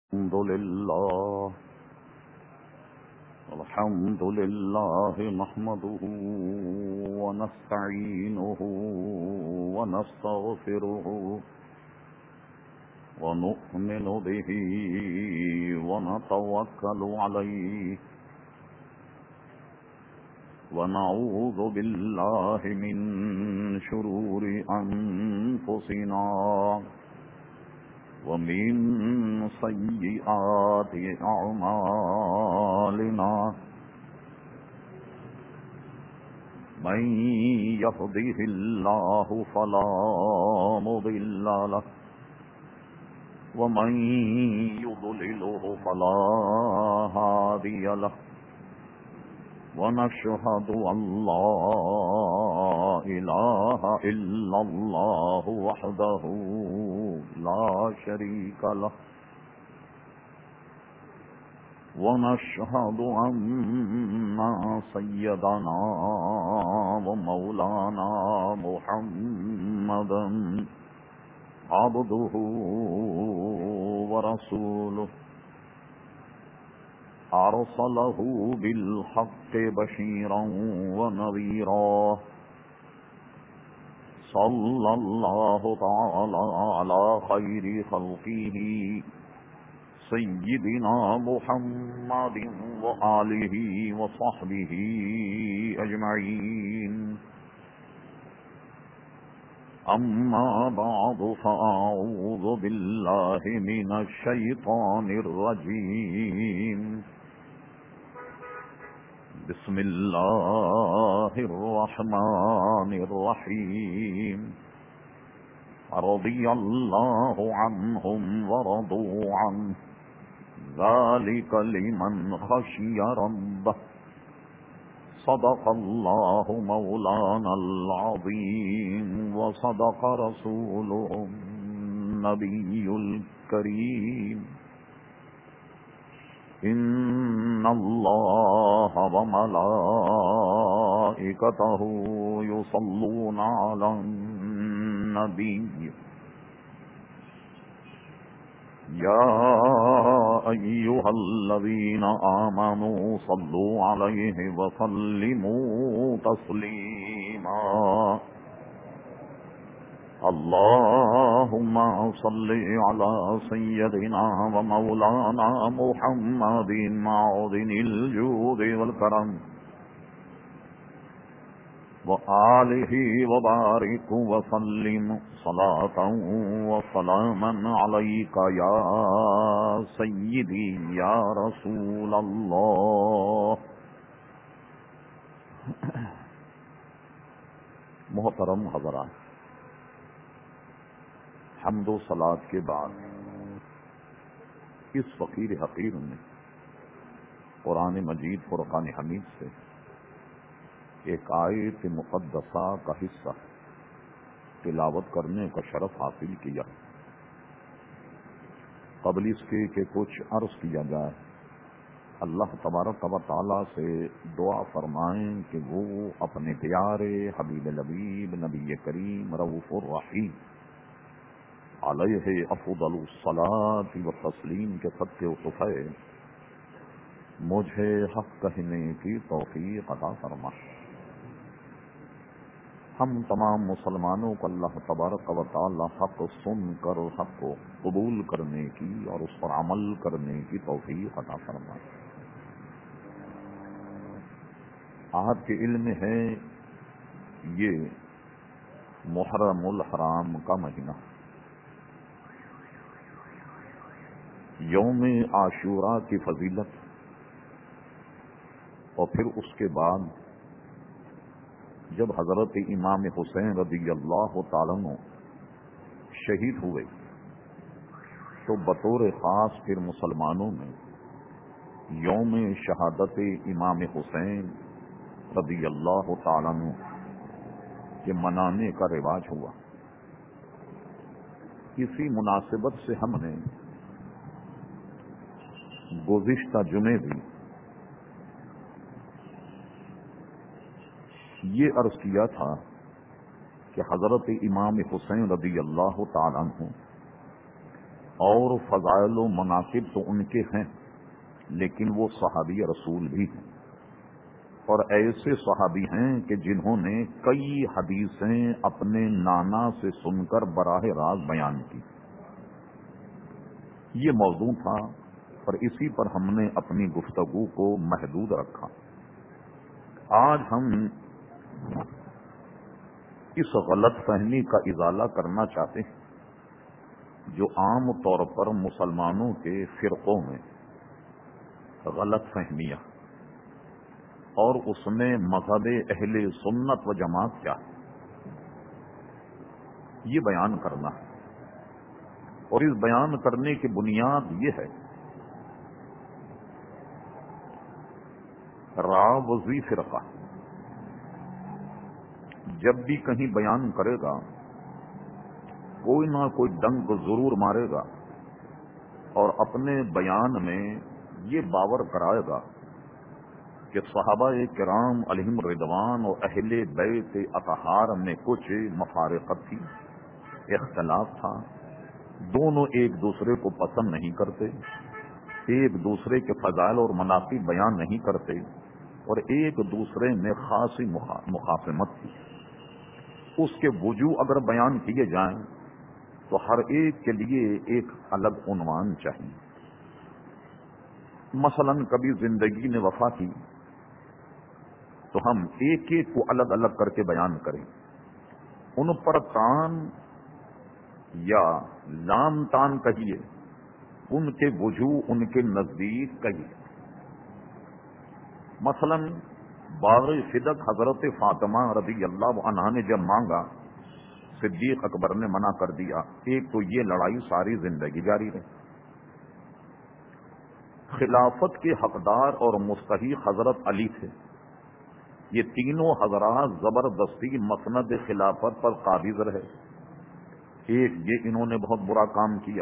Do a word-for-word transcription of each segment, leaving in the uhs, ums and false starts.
الحمد لله الحمد لله نحمده ونستعينه ونستغفره ونؤمن به ونتوكل عليه ونعوذ بالله من شرور أنفسنا ومن سيئات أعمالنا من يهده الله فلا مضل له ومن يضلله فلا هادي له ونشهد أن لا إله إلا الله وحده لا شريك له ونشهد أن سيدنا ومولانا محمدا عبده ورسوله أرسله بالحق بشيرا ونذيرا صلى الله تعالى على خير خلقه سيدنا محمد وآله وصحبه أجمعين أما بعد فأعوذ بالله من الشيطان الرجيم بسم الله الرحمن الرحيم رضي الله عنهم ورضوا عنه ذلك لمن خشي ربه صدق الله مولانا العظيم وصدق رسوله النبي الكريم إن الله وملائكته يصلون على النبي يا أيها الذين آمنوا صلوا عليه وسلموا تسليما اللهم صل على سيدنا ومولانا محمد معدن الجود والكرم وآله وبارك وسلم صلاة وسلاما عليك يا سيدي يا رسول الله. محترم حضرات، حمد و صلاۃ کے بعد اس فقیر حقیر نے قرآن مجید فرقان حمید سے ایک آیت مقدسہ کا حصہ تلاوت کرنے کا شرف حاصل کیا. قبل اس کے کہ کچھ عرض کیا جائے، اللہ تبارک و تعالیٰ سے دعا فرمائیں کہ وہ اپنے پیارے حبیب لبیب نبی کریم رؤوف الرحیم علیہ افضل الصلاۃ والتسلیم کے صدقے و صفحے مجھے حق کہنے کی توفیق عطا فرمائے. ہم تمام مسلمانوں کو اللہ تبارک و تعالی حق سن کر حق کو قبول کرنے کی اور اس پر عمل کرنے کی توفیق عطا فرمائے. آپ کے علم ہے یہ محرم الحرام کا مہینہ، یوم عاشوراء کی فضیلت، اور پھر اس کے بعد جب حضرت امام حسین رضی اللہ تعالیٰ عنہ شہید ہوئے تو بطور خاص پھر مسلمانوں میں یوم شہادت امام حسین رضی اللہ تعالیٰ عنہ کے منانے کا رواج ہوا. اسی مناسبت سے ہم نے گزشتہ جمعے بھی یہ عرض کیا تھا کہ حضرت امام حسین رضی اللہ تعالیٰ عنہ اور فضائل و مناقب تو ان کے ہیں، لیکن وہ صحابی رسول بھی ہیں، اور ایسے صحابی ہیں کہ جنہوں نے کئی حدیثیں اپنے نانا سے سن کر براہ راست بیان کی۔ یہ موضوع تھا اور اسی پر ہم نے اپنی گفتگو کو محدود رکھا۔ آج ہم اس غلط فہمی کا ازالہ کرنا چاہتے ہیں جو عام طور پر مسلمانوں کے فرقوں میں غلط فہمیاں، اور اس میں مذہب اہل سنت و جماعت کیا ہے، یہ بیان کرنا ہے۔ اور اس بیان کرنے کی بنیاد یہ ہے، راوزی فرقہ جب بھی کہیں بیان کرے گا کوئی نہ کوئی ڈنک ضرور مارے گا اور اپنے بیان میں یہ باور کرائے گا کہ صحابہ کرام علیہم رضوان اور اہل بیت اطہار میں کچھ مفارقت تھی، اختلاف تھا، دونوں ایک دوسرے کو پسند نہیں کرتے، ایک دوسرے کے فضائل اور مناقب بیان نہیں کرتے، اور ایک دوسرے میں خاصی مخاصمت تھی۔ اس کے وجوہ اگر بیان کیے جائیں تو ہر ایک کے لیے ایک الگ عنوان چاہیے۔ مثلا کبھی زندگی نے وفا کی تو ہم ایک ایک کو الگ الگ کر کے بیان کریں، ان پر تان یا لام تان کہیے، ان کے وجوہ ان کے نزدیک کہیے۔ مثلا باغ صدق حضرت فاطمہ رضی اللہ عنہا نے جب مانگا، صدیق اکبر نے منع کر دیا۔ ایک تو یہ لڑائی ساری زندگی جاری رہی۔ خلافت کے حقدار اور مستحق حضرت علی تھے، یہ تینوں حضرات زبردستی مسند خلافت پر قابض رہے۔ ایک یہ انہوں نے بہت برا کام کیا۔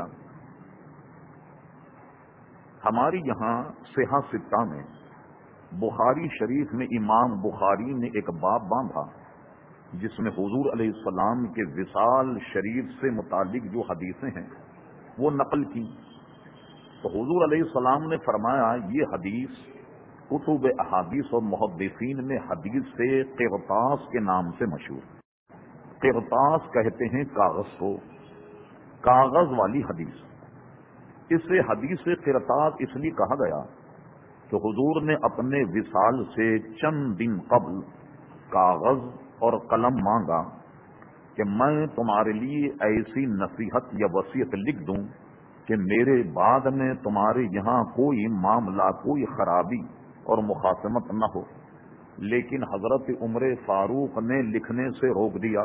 ہماری یہاں صحیح ستہ میں بخاری شریف میں امام بخاری نے ایک باب باندھا جس میں حضور علیہ السلام کے وصال شریف سے متعلق جو حدیثیں ہیں وہ نقل کی۔ تو حضور علیہ السلام نے فرمایا یہ حدیث کتب احادیث اور محدثین میں حدیث سے قرطاس کے نام سے مشہور۔ قرطاس کہتے ہیں کاغذ کو، کاغذ والی حدیث۔ اس سے حدیث قرطاس اس لیے کہا گیا کہ حضور نے اپنے وصال سے چند دن قبل کاغذ اور قلم مانگا کہ میں تمہارے لیے ایسی نصیحت یا وصیت لکھ دوں کہ میرے بعد میں تمہارے یہاں کوئی معاملہ، کوئی خرابی اور مخاصمت نہ ہو، لیکن حضرت عمر فاروق نے لکھنے سے روک دیا،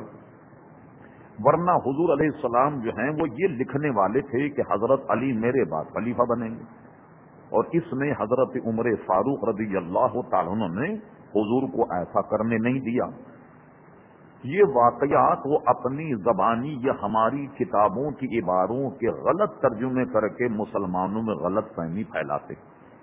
ورنہ حضور علیہ السلام جو ہیں وہ یہ لکھنے والے تھے کہ حضرت علی میرے بعد خلیفہ بنیں گے، اور اس میں حضرت عمر فاروق رضی اللہ تعالیٰ عنہ نے حضور کو ایسا کرنے نہیں دیا۔ یہ واقعات وہ اپنی زبانی یا ہماری کتابوں کی عباروں کے غلط ترجمے کر کے مسلمانوں میں غلط فہمی پھیلاتے،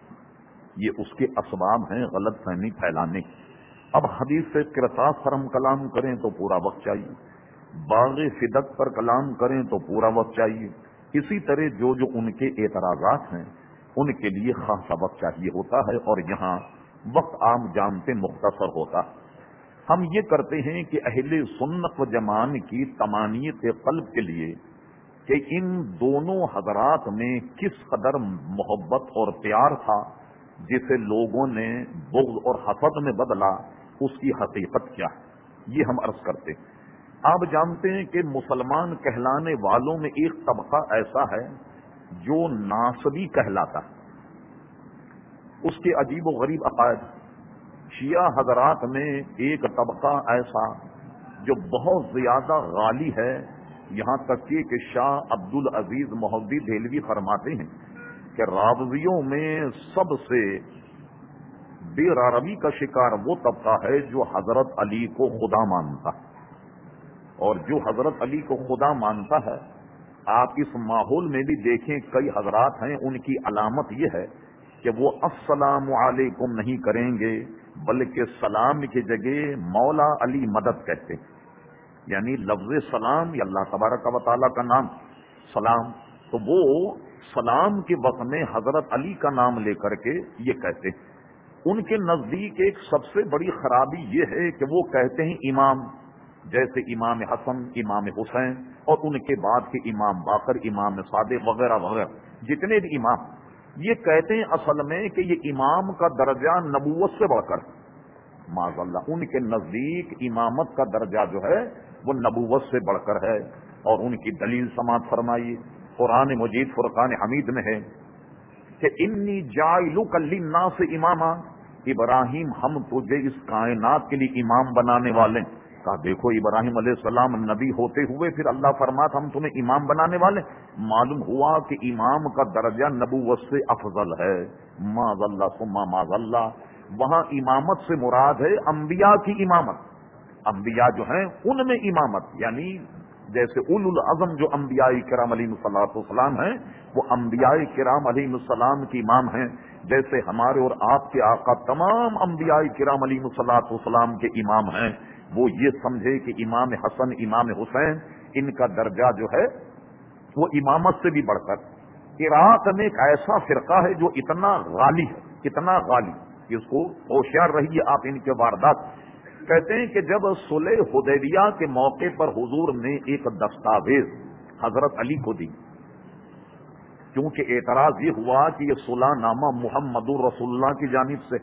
یہ اس کے اسباب ہیں غلط فہمی پھیلانے۔ اب حدیث سے قرطاس پر ہم کلام کریں تو پورا وقت چاہیے، باغ صدق پر کلام کریں تو پورا وقت چاہیے، اسی طرح جو جو ان کے اعتراضات ہیں ان کے لیے خاصا وقت چاہیے ہوتا ہے، اور یہاں وقت عام جانتے مختصر ہوتا ہے۔ ہم یہ کرتے ہیں کہ اہل سنت و جماعت کی تمانیت قلب کے لیے کہ ان دونوں حضرات میں کس قدر محبت اور پیار تھا جسے لوگوں نے بغض اور حسد میں بدلا، اس کی حقیقت کیا ہے، یہ ہم عرض کرتے ہیں۔ آپ جانتے ہیں کہ مسلمان کہلانے والوں میں ایک طبقہ ایسا ہے جو ناصبی کہلاتا ہے، اس کے عجیب و غریب عقائد۔ شیعہ حضرات میں ایک طبقہ ایسا جو بہت زیادہ غالی ہے، یہاں تک کہ شاہ عبد العزیز مہدی دہلوی فرماتے ہیں کہ راوزیوں میں سب سے بے روی کا شکار وہ طبقہ ہے جو حضرت علی کو خدا مانتا ہے، اور جو حضرت علی کو خدا مانتا ہے، آپ اس ماحول میں بھی دیکھیں کئی حضرات ہیں ان کی علامت یہ ہے کہ وہ السلام علیکم نہیں کریں گے بلکہ سلام کی جگہ مولا علی مدد کہتے ہیں، یعنی لفظ سلام یا اللہ تبارک و تعالیٰ کا نام سلام تو وہ سلام کے وقت میں حضرت علی کا نام لے کر کے یہ کہتے ہیں. ان کے نزدیک ایک سب سے بڑی خرابی یہ ہے کہ وہ کہتے ہیں امام، جیسے امام حسن، امام حسین اور ان کے بعد کے امام باقر، امام صادق وغیرہ وغیرہ جتنے بھی امام، یہ کہتے ہیں اصل میں کہ یہ امام کا درجہ نبوت سے بڑھ کر، معاذ اللہ، ان کے نزدیک امامت کا درجہ جو ہے وہ نبوت سے بڑھ کر ہے. اور ان کی دلیل سماعت فرمائیے، قرآن مجید فرقان حمید میں ہے کہ انی جاعلک للناس اماما، ابراہیم ہم تجھے اس کائنات کے لیے امام بنانے والے. کہا دیکھو ابراہیم علیہ السلام نبی ہوتے ہوئے پھر اللہ فرماتا ہم تمہیں امام بنانے والے. معلوم ہوا کہ امام کا درجہ نبوت سے افضل ہے. معاذ اللہ ثم معاذ اللہ. وہاں امامت سے مراد ہے انبیاء کی امامت. انبیاء جو ہیں ان میں امامت، یعنی جیسے اولو العزم جو انبیاء کرام علیہ الصلوۃ والسلام ہیں وہ انبیاء کرام علیہ السلام کی امام ہیں. جیسے ہمارے اور آپ کے آقا تمام انبیاء کرام علیہ الصلوۃ والسلام کے امام ہیں. وہ یہ سمجھے کہ امام حسن، امام حسین، ان کا درجہ جو ہے وہ امامت سے بھی بڑھ کر. عراق میں ایک ایسا فرقہ ہے جو اتنا غالی ہے، اتنا غالی، اس کو ہوشیار رہیے آپ ان کے واردات. کہتے ہیں کہ جب صلح حدیبیہ کے موقع پر حضور نے ایک دستاویز حضرت علی کو دی، کیونکہ اعتراض یہ ہوا کہ یہ صلح نامہ محمد رسول اللہ کی جانب سے،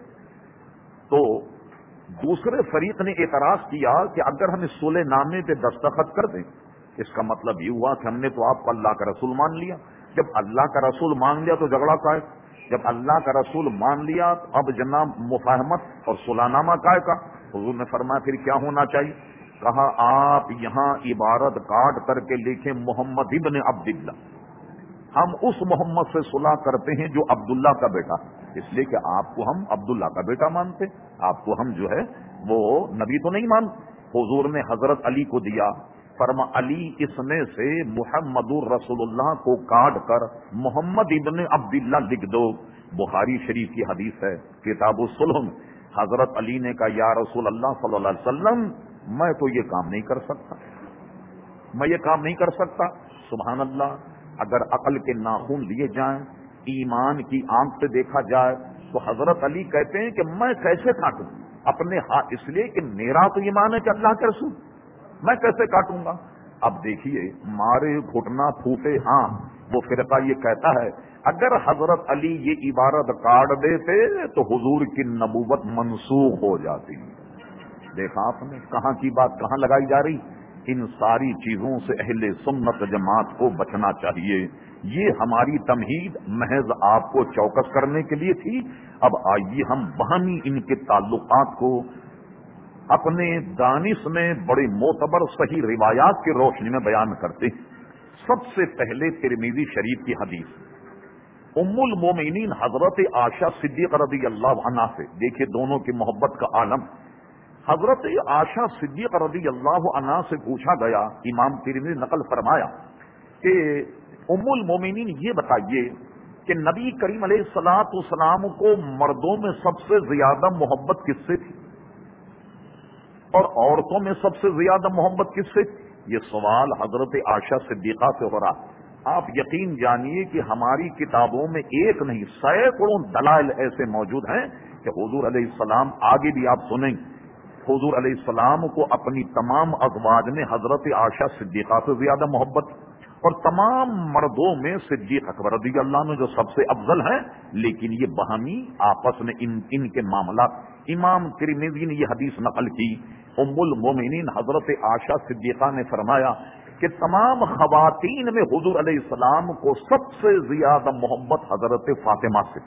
تو دوسرے فریق نے اعتراض کیا کہ اگر ہم اس صلح نامے پہ دستخط کر دیں، اس کا مطلب یہ ہوا کہ ہم نے تو آپ کو اللہ کا رسول مان لیا. جب اللہ کا رسول مان لیا تو جھگڑا کا ہے؟ جب اللہ کا رسول مان لیا تو اب جناب مفاہمت اور صلح نامہ کا ہے کا؟ حضور نے فرمایا پھر کیا ہونا چاہیے؟ کہا آپ یہاں عبارت کاٹ کر کے لکھیں محمد ابن عبداللہ. ہم اس محمد سے صلح کرتے ہیں جو عبداللہ کا بیٹا، اس لیے کہ آپ کو ہم عبداللہ کا بیٹا مانتے، آپ کو ہم جو ہے وہ نبی تو نہیں مانتے. حضور نے حضرت علی کو دیا، فرما علی اس میں سے محمد الرسول اللہ کو کاٹ کر محمد ابن عبداللہ لکھ دو. بخاری شریف کی حدیث ہے کتاب الصلح میں. حضرت علی نے کہا یا رسول اللہ صلی اللہ علیہ وسلم میں تو یہ کام نہیں کر سکتا، میں یہ کام نہیں کر سکتا. سبحان اللہ. اگر عقل کے ناخن لیے جائیں، ایمان کی آنکھ سے دیکھا جائے تو حضرت علی کہتے ہیں کہ میں کیسے کاٹوں اپنے ہاتھ، اس لیے کہ میرا تو ایمان ہے کہ اللہ کے رسول، میں کیسے کاٹوں گا. اب دیکھیے مارے گھٹنا پھوٹے ہاں وہ فرقہ یہ کہتا ہے اگر حضرت علی یہ عبارت کاٹ دیتے تو حضور کی نبوت منسوخ ہو جاتی. دیکھا آپ نے کہاں کی بات کہاں لگائی جا رہی. ان ساری چیزوں سے اہل سنت جماعت کو بچنا چاہیے. یہ ہماری تمہید محض آپ کو چوکس کرنے کے لیے تھی. اب آئیے ہم باہمی ان کے تعلقات کو اپنے دانش میں بڑے معتبر صحیح روایات کی روشنی میں بیان کرتے ہیں. سب سے پہلے ترمذی شریف کی حدیث ام المومنین حضرت عائشہ صدیقہ رضی اللہ عنہا سے، دیکھیے دونوں کی محبت کا عالم. حضرت عائشہ صدیقہ رضی اللہ عنہا سے پوچھا گیا، امام ترمذی نقل فرمایا کہ ام المومنین یہ بتائیے کہ نبی کریم علیہ الصلوۃ والسلام کو مردوں میں سب سے زیادہ محبت کس سے تھی اور عورتوں میں سب سے زیادہ محبت کس سے تھی؟ یہ سوال حضرت عائشہ صدیقہ سے ہو رہا. آپ یقین جانیے کہ ہماری کتابوں میں ایک نہیں سینکڑوں دلائل ایسے موجود ہیں کہ حضور علیہ السلام، آگے بھی آپ سنیں، حضور علیہ السلام کو اپنی تمام ازواج میں حضرت عائشہ صدیقہ سے زیادہ محبت، اور تمام مردوں میں صدیق اکبر رضی اللہ عنہ جو سب سے افضل ہیں. لیکن یہ باہمی آپس میں ان ان کے معاملات. امام ترمذی نے یہ حدیث نقل کی، ام المومنین حضرت عائشہ صدیقہ نے فرمایا کہ تمام خواتین میں حضور علیہ السلام کو سب سے زیادہ محبت حضرت فاطمہ سے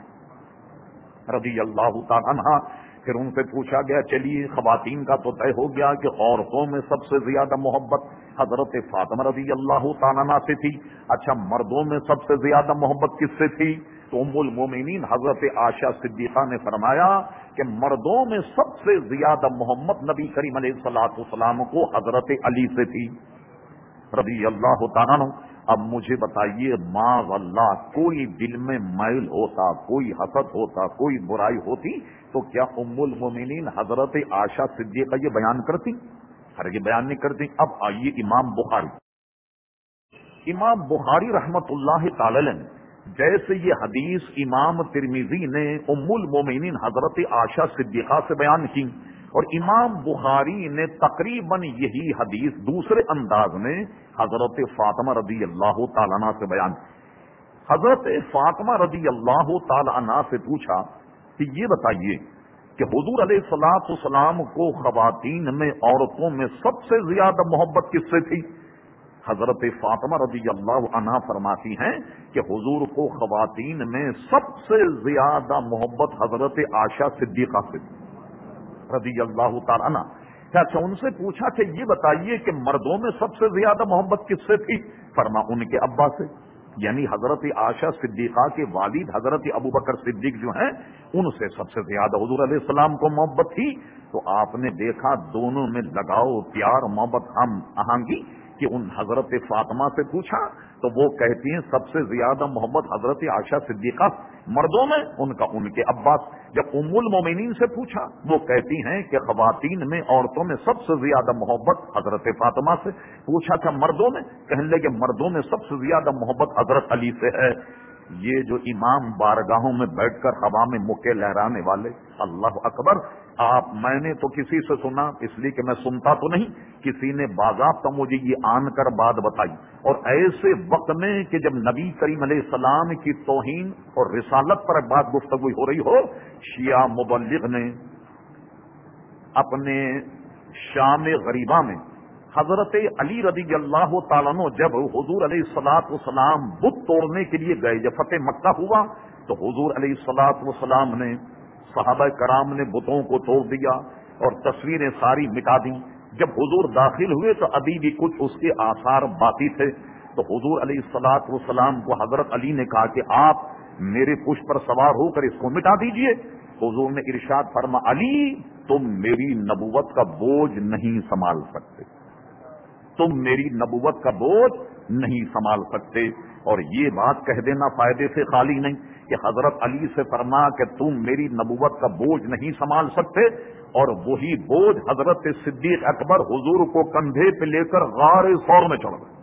رضی اللہ تعالی عنہا. پھر ان سے پوچھا گیا چلیے خواتین کا تو طے ہو گیا کہ عورتوں میں سب سے زیادہ محبت حضرت فاطمہ رضی اللہ تعالی عنہا سے تھی. اچھا مردوں میں سب سے زیادہ محبت کس سے تھی؟ تو ام المومنین حضرت عائشہ صدیقہ نے فرمایا کہ مردوں میں سب سے زیادہ محبت نبی کریم علیہ الصلوۃ والسلام کو حضرت علی سے تھی رضی اللہ تعالیٰ عنہ. اب مجھے بتائیے معاذ اللہ کوئی دل میں میل ہوتا، کوئی حسد ہوتا، کوئی برائی ہوتی تو کیا ام المومنین حضرت عائشہ صدیقہ یہ بیان کرتی؟ ہر یہ بیان نہیں کرتی. اب آئیے امام بخاری امام بخاری رحمت اللہ تعالی نے جیسے یہ حدیث امام ترمذی نے ام المومنین حضرت عائشہ صدیقہ سے بیان کی، اور امام بخاری نے تقریباً یہی حدیث دوسرے انداز میں حضرت فاطمہ رضی اللہ تعالیٰ عنہ سے بیان کی۔ حضرت فاطمہ رضی اللہ تعالیٰ عنہ سے پوچھا کہ یہ بتائیے کہ حضور علیہ الصلوۃ والسلام کو خواتین میں، عورتوں میں سب سے زیادہ محبت کس سے تھی؟ حضرت فاطمہ رضی اللہ عنہ فرماتی ہیں کہ حضور کو خواتین میں سب سے زیادہ محبت حضرت عائشہ صدیقہ سے تھی رضی اللہ تعالی عنہ۔ اچھا، ان سے پوچھا کہ یہ بتائیے کہ مردوں میں سب سے زیادہ محبت کس سے تھی؟ فرما ان کے ابا سے، یعنی حضرت عائشہ صدیقہ کے والد حضرت ابو بکر صدیق جو ہیں ان سے سب سے زیادہ حضور علیہ السلام کو محبت تھی۔ تو آپ نے دیکھا دونوں میں لگاؤ، پیار، محبت، ہم آہنگی کہ ان حضرت فاطمہ سے پوچھا تو وہ کہتی ہیں سب سے زیادہ محبت حضرت عائشہ صدیقہ، مردوں میں ان کا ان کے عباس۔ جب ام المومنین سے پوچھا وہ کہتی ہیں کہ خواتین میں، عورتوں میں سب سے زیادہ محبت حضرت فاطمہ سے۔ پوچھا تھا مردوں میں، کہنے لگے مردوں میں سب سے زیادہ محبت حضرت علی سے ہے۔ یہ جو امام بارگاہوں میں بیٹھ کر ہوا میں مکے لہرانے والے، اللہ اکبر! آپ میں نے تو کسی سے سنا، اس لیے کہ میں سنتا تو نہیں، کسی نے باضابطہ مجھے یہ آن کر بات بتائی، اور ایسے وقت میں کہ جب نبی کریم علیہ السلام کی توہین اور رسالت پر بات گفتگو ہو رہی ہو، شیعہ مبلغ نے اپنے شام غریبہ میں حضرت علی رضی اللہ تعالیٰ عنہ جب حضور علیہ الصلوۃ والسلام بت توڑنے کے لیے گئے، جب فتح مکہ ہوا تو حضور علیہ الصلوۃ والسلام نے، صحابہ کرام نے بتوں کو توڑ دیا اور تصویریں ساری مٹا دیں۔ جب حضور داخل ہوئے تو ابھی بھی کچھ اس کے آثار باقی تھے، تو حضور علیہ الصلوۃ والسلام کو حضرت علی نے کہا کہ آپ میرے پشت پر سوار ہو کر اس کو مٹا دیجئے۔ حضور نے ارشاد فرما، علی تم میری نبوت کا بوجھ نہیں سنبھال سکتے، تم میری نبوت کا بوجھ نہیں سنبھال سکتے۔ اور یہ بات کہہ دینا فائدے سے خالی نہیں کہ حضرت علی سے فرما کہ تم میری نبوت کا بوجھ نہیں سنبھال سکتے، اور وہی بوجھ حضرت صدیق اکبر حضور کو کندھے پہ لے کر غار ثور میں چڑھ گئے۔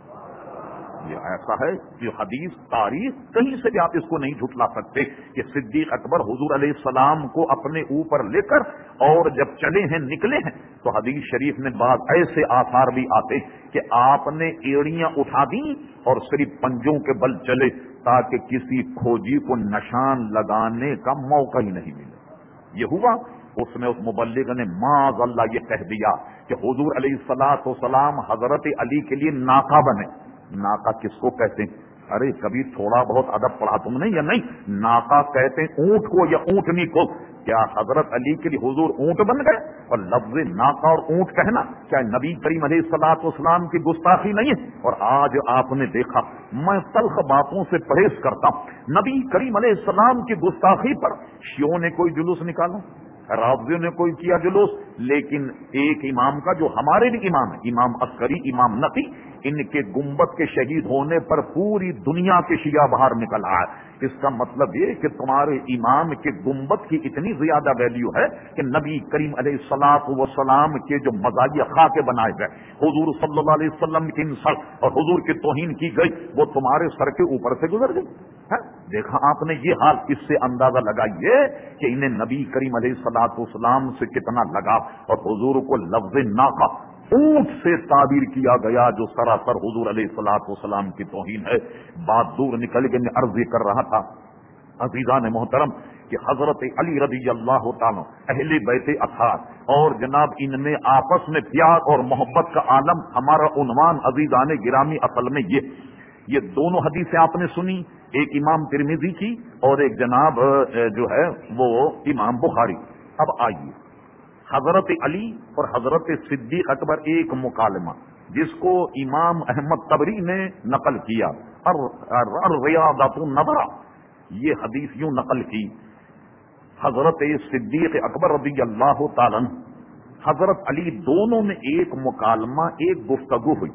یہ ایسا ہے کہ حدیث، تاریخ، کہیں سے بھی آپ اس کو نہیں جھٹلا سکتے کہ صدیق اکبر حضور علیہ السلام کو اپنے اوپر لے کر اور جب چلے ہیں، نکلے ہیں، تو حدیث شریف میں بعض ایسے آثار بھی آتے کہ آپ نے ایڑیاں اٹھا دیں اور صرف پنجوں کے بل چلے تاکہ کسی کھوجی کو نشان لگانے کا موقع ہی نہیں ملے۔ یہ ہوا، اس میں اس مبلغ نے معاذ اللہ یہ کہہ دیا کہ حضور علیہ الصلوۃ والسلام حضرت علی کے لیے ناقہ بنے۔ ناقہ کس کو کہتے ہیں؟ ارے کبھی تھوڑا بہت ادب پڑھا تم نے یا نہیں؟ ناقہ کہتے ہیں اونٹ کو یا اونٹنی کو۔ کیا حضرت علی کے لیے حضور اونٹ بن گئے؟ اور لفظ ناقہ اور اونٹ کہنا کیا نبی کریم علیہ الصلوۃ والسلام کی گستاخی نہیں ہے؟ اور آج آپ نے دیکھا، میں تلخ باتوں سے پرہیز کرتا ہوں، نبی کریم علیہ السلام کی گستاخی پر شیعوں نے کوئی جلوس نکالا، رافضیوں نے کوئی کیا جلوس، لیکن ایک امام کا جو ہمارے بھی امام ہے، امام عسکری، امام نقی، ان کے گنبد کے شہید ہونے پر پوری دنیا کے شیعہ باہر نکل آئے۔ اس کا مطلب یہ کہ تمہارے امام کے گنبد کی اتنی زیادہ ویلیو ہے کہ نبی کریم علیہ الصلوۃ والسلام کے جو مزاحیہ خاکے بنائے گئے، حضور صلی اللہ علیہ وسلم کی انسلٹ اور حضور کی توہین کی گئی، وہ تمہارے سر کے اوپر سے گزر گئی ہے۔ دیکھا آپ نے یہ حال، اس سے اندازہ لگائیے کہ انہیں نبی کریم علیہ الصلوۃ والسلام سے کتنا لگا، اور حضور کو لفظ ناقہ، اونٹ سے تعبیر کیا گیا جو سراسر حضور علیہ الصلوۃ والسلام کی توہین ہے۔ بات دور نکل کے میں عرض کر رہا تھا عزیزان محترم کہ حضرت علی رضی اللہ تعالیٰ، اہل بیت اطہار، اور جناب ان میں آپس میں پیار اور محبت کا عالم، ہمارا عنوان عزیزان گرامی اصل میں یہ یہ دونوں حدیثیں آپ نے سنی، ایک امام ترمذی کی اور ایک جناب جو ہے وہ امام بخاری۔ اب آئیے حضرت علی اور حضرت صدیق اکبر، ایک مکالمہ جس کو امام احمد طبری نے نقل کیا، الریاضۃ النظرہ، یہ حدیث یوں نقل کی، حضرت صدیق اکبر رضی اللہ تعالیٰ حضرت علی دونوں میں ایک مکالمہ، ایک گفتگو ہوئی۔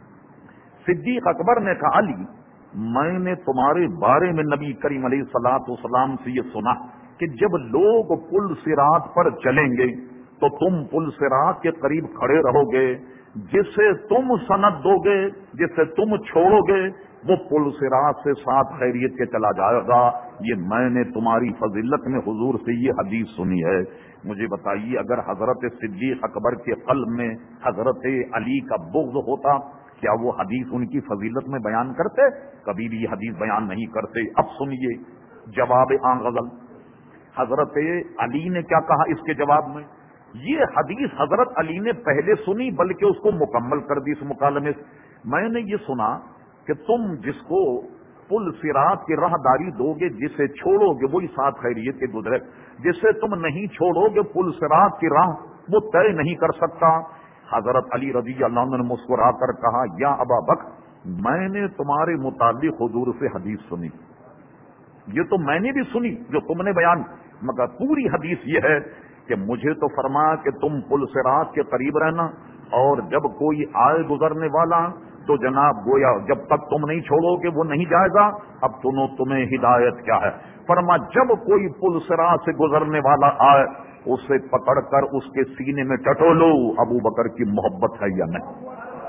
صدیق اکبر نے کہا، علی میں نے تمہارے بارے میں نبی کریم علیہ الصلوۃ والسلام سے یہ سنا کہ جب لوگ پل صراط پر چلیں گے تو تم پل صراط کے قریب کھڑے رہو گے، جسے تم سند دو گے، جسے تم چھوڑو گے، وہ پل صراط سے ساتھ خیریت کے چلا جائے گا۔ یہ میں نے تمہاری فضیلت میں حضور سے یہ حدیث سنی ہے۔ مجھے بتائیے، اگر حضرت صدیق اکبر کے قلب میں حضرت علی کا بغض ہوتا، کیا وہ حدیث ان کی فضیلت میں بیان کرتے؟ کبھی بھی یہ حدیث بیان نہیں کرتے۔ اب سنیے جواب آن غزل، حضرت علی نے کیا کہا اس کے جواب میں۔ یہ حدیث حضرت علی نے پہلے سنی، بلکہ اس کو مکمل کر دی اس مکالمے سے۔ میں نے یہ سنا کہ تم جس کو پل صراط کی راہداری دو گے، جسے چھوڑو گے وہی ساتھ خیریت کے گزرے، جسے تم نہیں چھوڑو گے پل صراط کی راہ وہ طے نہیں کر سکتا۔ حضرت علی رضی اللہ عنہ نے مسکرا کر کہا، یا ابا بکر، میں نے تمہارے متعلق حضور سے حدیث سنی، یہ تو میں نے بھی سنی جو تم نے بیان، مگر پوری حدیث یہ ہے کہ مجھے تو فرمایا کہ تم پل صراط کے قریب رہنا، اور جب کوئی آئے گزرنے والا تو جناب گویا جب تک تم نہیں چھوڑو گے وہ نہیں جائے گا۔ اب سنو تمہیں ہدایت کیا ہے، فرما جب کوئی پل صراط سے گزرنے والا آئے اسے پکڑ کر اس کے سینے میں ٹٹولو، ابو بکر کی محبت ہے یا نہیں۔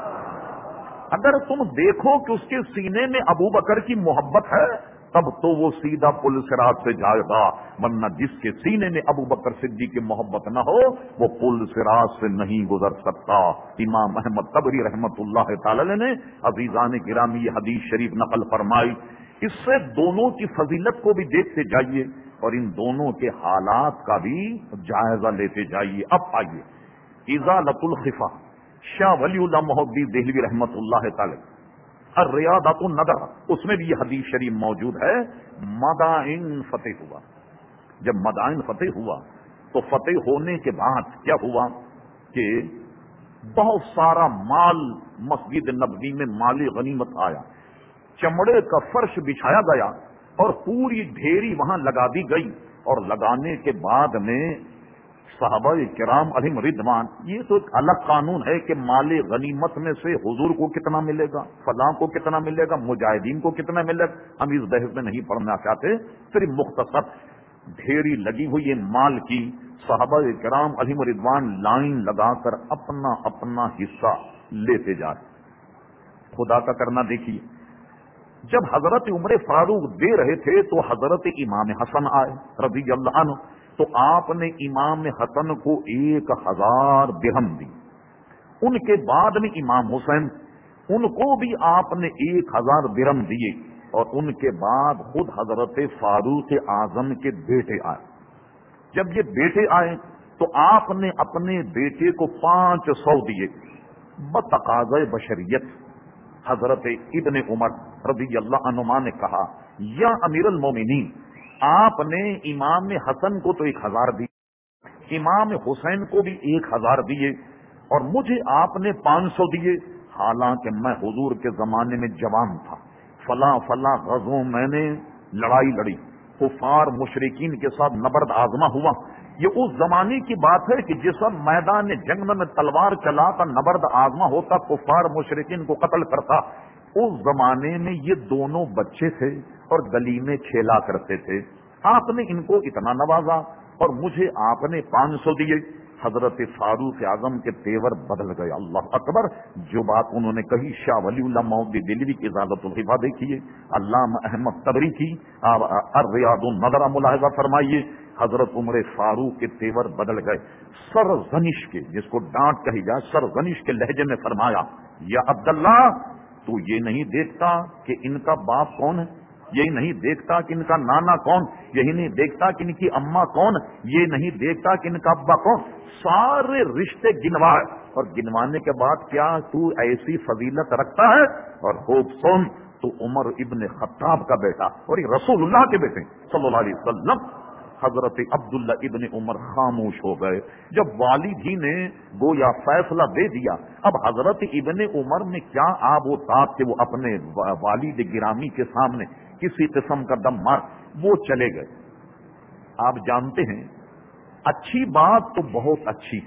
اگر تم دیکھو کہ اس کے سینے میں ابو بکر کی محبت ہے تب تو وہ سیدھا پل صراط سے جائے گا، ورنہ جس کے سینے میں ابو بکر صدیق کی محبت نہ ہو وہ پل صراط سے نہیں گزر سکتا۔ امام احمد طبری رحمت اللہ تعالی نے عزیزان گرامی یہ حدیث شریف نقل فرمائی۔ اس سے دونوں کی فضیلت کو بھی دیکھتے جائیے اور ان دونوں کے حالات کا بھی جائزہ لیتے جائیے۔ اب آئیے ازالۃ الخفا، شاہ ولی اللہ محدث دہلوی رحمت اللہ تعالی الریاضۃ النظر، اس میں بھی یہ حدیث شریف موجود ہے۔ مدائن فتح ہوا، جب مدائن فتح ہوا تو فتح ہونے کے بعد کیا ہوا کہ بہت سارا مال مسجد نبوی میں مال غنیمت آیا، چمڑے کا فرش بچھایا گیا اور پوری ڈھیری وہاں لگا دی گئی، اور لگانے کے بعد میں صحابہ کرام علیہم رضوان، یہ تو ایک الگ قانون ہے کہ مال غنیمت میں سے حضور کو کتنا ملے گا، فلاں کو کتنا ملے گا، مجاہدین کو کتنا ملے گا، ہم اس بحث میں نہیں پڑھنا چاہتے، صرف مختصر ڈھیری لگی ہوئی ہے مال کی، صحابہ کرام علیہم رضوان لائن لگا کر اپنا اپنا حصہ لیتے جا رہے۔ خدا کا کرنا دیکھیے، جب حضرت عمر فاروق دے رہے تھے تو حضرت امام حسن آئے رضی اللہ عنہ، تو آپ نے امام حسن کو ایک ہزار درہم دی، ان کے بعد میں امام حسین، ان کو بھی آپ نے ایک ہزار درہم دیے، اور ان کے بعد خود حضرت فاروق اعظم کے بیٹے آئے۔ جب یہ بیٹے آئے تو آپ نے اپنے بیٹے کو پانچ سو دیے بتقاضۂ بشریت۔ حضرت ابن عمر رضی اللہ عنہما نے کہا، یا امیر المومنین، آپ نے امام حسن کو تو ایک ہزار دی، امام حسین کو بھی ایک ہزار دیے، اور مجھے آپ نے پانچ سو دیے، حالانکہ میں حضور کے زمانے میں جوان تھا، فلاں فلاں غزوں میں نے لڑائی لڑی، کفار مشرکین کے ساتھ نبرد آزما ہوا۔ یہ اس زمانے کی بات ہے کہ جس وقت میدان جنگ میں تلوار چلا کر نبرد آزما ہوتا، کفار مشرکین کو قتل کرتا، اس زمانے میں یہ دونوں بچے تھے اور گلی میں کھیلا کرتے تھے، آپ نے ان کو اتنا نوازا اور مجھے آپ نے پانچ سو دیے۔ حضرت فاروق اعظم کے تیور بدل گئے، اللہ اکبر۔ جو بات انہوں نے کہی، شاہ ولی اللہ محدث دہلوی کی ازالۃ الخفا دیکھیے، علامہ احمد طبری کی الریاض النظر ملاحظہ فرمائیے، حضرت عمر فاروق کے تیور بدل گئے۔ سرزنش کے، جس کو ڈانٹ کہی جائے، سرزنش کے لہجے میں فرمایا، یا عبداللہ، تو یہ نہیں دیکھتا کہ ان کا باپ کون ہے، یہی نہیں دیکھتا کہ ان کا نانا کون، یہی نہیں دیکھتا کہ ان کی اماں کون، یہ نہیں دیکھتا کہ ان کا ابا کون، سارے رشتے گنوائے، اور گنوانے کے بعد کیا تو ایسی فضیلت رکھتا ہے؟ اور خوب سن، تو عمر ابن خطاب کا بیٹا اور یہ رسول اللہ کے بیٹے صلی اللہ علیہ وسلم حضرت عبداللہ ابن عمر خاموش ہو گئے۔ جب والد ہی نے گویا فیصلہ دے دیا، اب حضرت ابن عمر میں کیا آب و تاب کہ وہ اپنے والد گرامی کے سامنے کسی قسم کا دم مار، وہ چلے گئے۔ آپ جانتے ہیں اچھی بات تو بہت اچھی،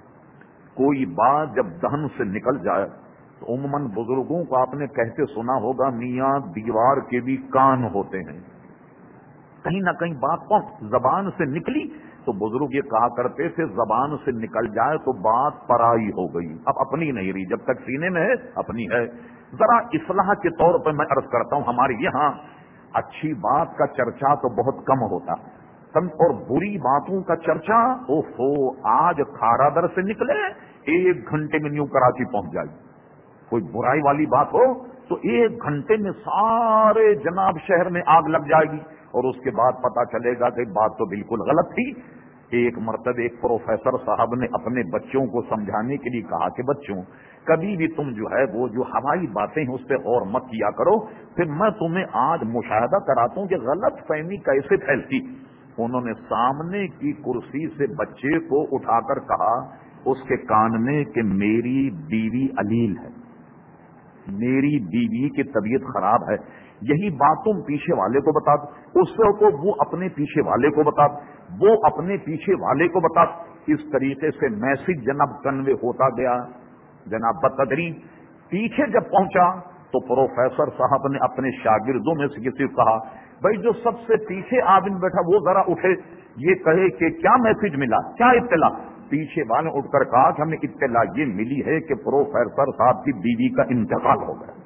کوئی بات جب دہن سے نکل جائے تو عموماً بزرگوں کو آپ نے کہتے سنا ہوگا، میاں دیوار کے بھی کان ہوتے ہیں۔ کہیں نہ کہیں بات پہنچ زبان سے نکلی تو بزرگ یہ کہا کرتے تھے زبان سے نکل جائے تو بات پرائی ہو گئی، اب اپنی نہیں رہی، جب تک سینے میں ہے اپنی ہے۔ ذرا اصلاح کے طور پر میں عرض کرتا ہوں، ہمارے یہاں اچھی بات کا چرچا تو بہت کم ہوتا کم، اور بری باتوں کا چرچا او ہو آج کھارا در سے نکلے ایک گھنٹے میں نیو کراچی پہنچ جائے گی۔ کوئی برائی والی بات ہو تو ایک گھنٹے میں سارے جناب شہر میں آگ لگ جائے گی، اور اس کے بعد پتا چلے گا کہ بات تو بالکل غلط تھی۔ ایک مرتبہ ایک پروفیسر صاحب نے اپنے بچوں کو سمجھانے کے لیے کہا کہ بچوں کبھی بھی تم جو ہے وہ جو ہوائی باتیں ہیں اس پہ غور مت کیا کرو، پھر میں تمہیں آج مشاہدہ کراتا ہوں کہ غلط فہمی کیسے پھیلتی۔ انہوں نے سامنے کی کرسی سے بچے کو اٹھا کر کہا اس کے کان میں کہ میری بیوی علیل ہے، میری بیوی کی طبیعت خراب ہے، یہی بات تم پیچھے والے کو بتا دو، اس کو وہ اپنے پیچھے والے کو بتا دو، وہ اپنے پیچھے والے کو بتا دو۔ اس طریقے سے میسج جناب کنوے ہوتا گیا جناب بتدریج۔ پیچھے جب پہنچا تو پروفیسر صاحب نے اپنے شاگردوں میں سے کسی کو کہا بھائی جو سب سے پیچھے آدمی بیٹھا وہ ذرا اٹھے، یہ کہے کہ کیا میسج ملا، کیا اطلاع۔ پیچھے والے اٹھ کر کہا کہ ہمیں اطلاع یہ ملی ہے کہ پروفیسر صاحب کی بیوی کا انتقال ہو گیا۔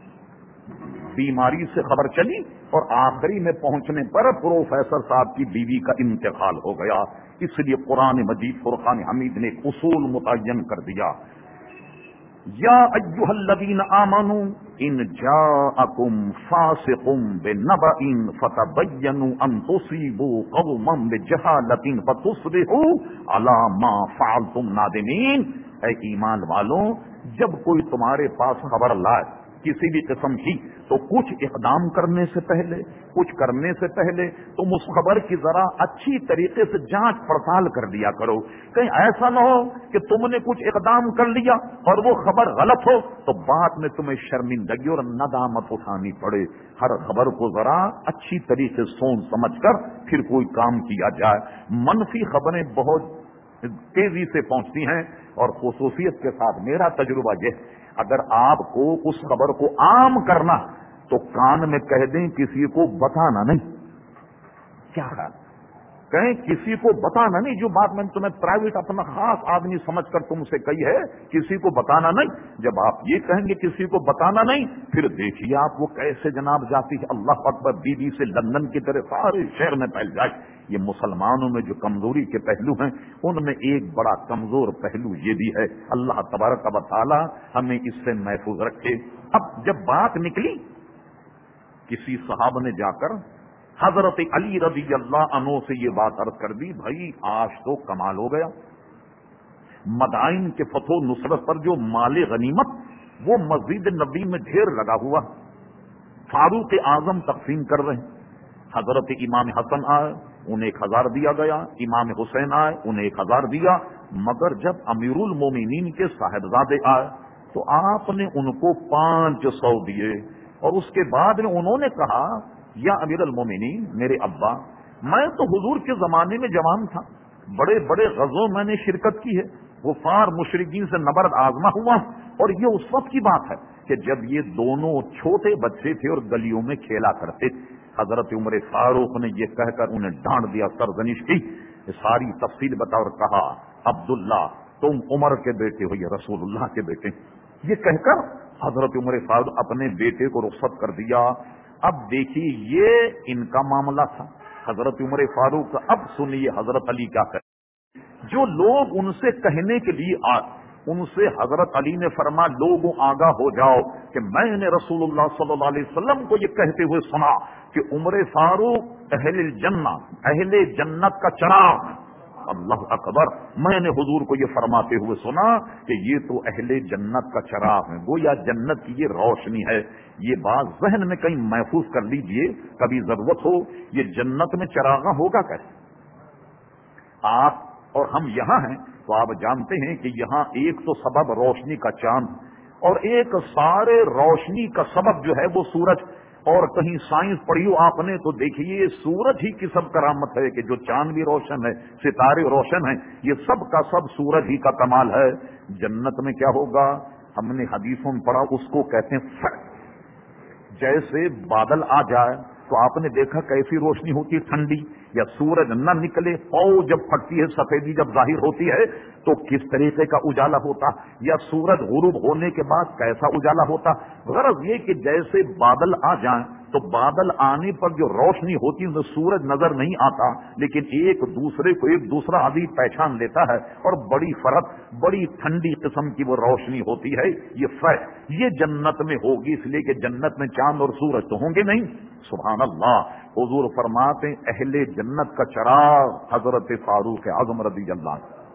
بیماری سے خبر چلی اور آخری میں پہنچنے پر پروفیسر صاحب کی بیوی کا انتقال ہو گیا۔ اس لیے قرآن مجید فرقان حمید نے ایک اصول متعین کر دیا، یا ایھا الذین آمنوا ان جاءکم فاسق بنبأ فتبینوا ان تصیبوا قوما بجہالۃ فتصبحوا علی ما فعلتم نادمین۔ اے ایمان والوں، جب کوئی تمہارے پاس خبر لائے کسی بھی قسم کی تو کچھ اقدام کرنے سے پہلے کچھ کرنے سے پہلے تم اس خبر کی ذرا اچھی طریقے سے جانچ پڑتال کر لیا کرو، کہیں ایسا نہ ہو کہ تم نے کچھ اقدام کر لیا اور وہ خبر غلط ہو تو بعد میں تمہیں شرمندگی اور ندامت اٹھانی پڑے۔ ہر خبر کو ذرا اچھی طریقے سے سوچ سمجھ کر پھر کوئی کام کیا جائے۔ منفی خبریں بہت تیزی سے پہنچتی ہیں، اور خصوصیت کے ساتھ میرا تجربہ یہ، اگر آپ کو اس خبر کو عام کرنا تو کان میں کہہ دیں کسی کو بتانا نہیں۔ کیا خیال کہیں کسی کو بتانا نہیں، جو بات میں نے تمہیں پرائیویٹ اپنا خاص آدمی سمجھ کر تم سے کہی ہے کسی کو بتانا نہیں۔ جب آپ یہ کہیں گے کسی کو بتانا نہیں، پھر دیکھیے آپ وہ کیسے جناب جاتی ہے اللہ اکبر بی بی سے لندن کی طرح سارے شہر میں پھیل جائے۔ یہ مسلمانوں میں جو کمزوری کے پہلو ہیں ان میں ایک بڑا کمزور پہلو یہ بھی ہے۔ اللہ تبارک و تعالی ہمیں اس سے محفوظ رکھے۔ اب جب بات نکلی کسی صحابہ نے جا کر حضرت علی رضی اللہ عنہ سے یہ بات عرض کر دی، بھائی آج تو کمال ہو گیا، مدائن کے فتح و نصرت پر جو مال غنیمت وہ مسجد نبی میں ڈھیر لگا ہوا، فاروق اعظم تقسیم کر رہے ہیں۔ حضرت امام حسن آئے انہیں ایک ہزار دیا گیا، امام حسین آئے انہیں ایک ہزار دیا، مگر جب امیر المومنین کے صاحبزادے آئے تو آپ نے ان کو پانچ سو دیے، اور اس کے بعد میں انہوں نے کہا یا امیر المومنین میرے ابا، میں تو حضور کے زمانے میں جوان تھا، بڑے بڑے غزوں میں نے شرکت کی ہے، غفار مشرکین سے نبرد آزما ہوا، اور یہ اس وقت کی بات ہے کہ جب یہ دونوں چھوٹے بچے تھے اور گلیوں میں کھیلا کرتے تھے۔ حضرت عمر فاروق نے یہ کہہ کر انہیں ڈانٹ دیا، سرزنش کی، ساری تفصیل بتا اور کہا عبداللہ تم عمر کے بیٹے ہو، یہ رسول اللہ کے بیٹے۔ یہ کہہ کر حضرت عمر فاروق اپنے بیٹے کو رخصت کر دیا۔ اب دیکھیے یہ ان کا معاملہ تھا حضرت عمر فاروق کا۔ اب سنیے حضرت علی کیا کہتے، جو لوگ ان سے کہنے کے لیے آئے ان سے حضرت علی نے فرما لوگوں آگاہ ہو جاؤ کہ میں نے رسول اللہ صلی اللہ علیہ وسلم کو یہ کہتے ہوئے سنا کہ عمر فاروق اہل الجنہ، اہل جنت کا چراغ۔ اللہ اکبر، میں نے حضور کو یہ فرماتے ہوئے سنا کہ یہ تو اہل جنت کا چراغ ہے، گویا جنت کی یہ روشنی ہے۔ یہ بات ذہن میں کہیں محفوظ کر لیجئے، کبھی ضرورت ہو یہ جنت میں چراغاں ہوگا کیسے؟ آپ اور ہم یہاں ہیں تو آپ جانتے ہیں کہ یہاں ایک تو سبب روشنی کا چاند اور ایک سارے روشنی کا سبب جو ہے وہ سورج، اور کہیں سائنس پڑھی ہو آپ نے تو دیکھیے سورج ہی کی سب کرامت ہے کہ جو چاند بھی روشن ہے، ستارے روشن ہیں، یہ سب کا سب سورج ہی کا کمال ہے۔ جنت میں کیا ہوگا ہم نے حدیثوں میں پڑھا، اس کو کہتے ہیں فرق۔ جیسے بادل آ جائے تو آپ نے دیکھا کیسی روشنی ہوتی ہے ٹھنڈی، یا سورج نہ نکلے او جب پھٹتی ہے سفیدی جب ظاہر ہوتی ہے تو کس طریقے کا اجالا ہوتا، یا سورج غروب ہونے کے بعد کیسا اجالا ہوتا۔ غرض یہ کہ جیسے بادل آ جائیں تو بادل آنے پر جو روشنی ہوتی ہے سورج نظر نہیں آتا، لیکن ایک دوسرے کو ایک دوسرا آدمی پہچان لیتا ہے، اور بڑی فرق بڑی ٹھنڈی قسم کی وہ روشنی ہوتی ہے۔ یہ فرق یہ جنت میں ہوگی، اس لیے کہ جنت میں چاند اور سورج تو ہوں گے نہیں۔ سبحان اللہ۔ حضور فرماتے ہیں اہل جنت کا چراغ حضرت فاروق اعظم رضی اللہ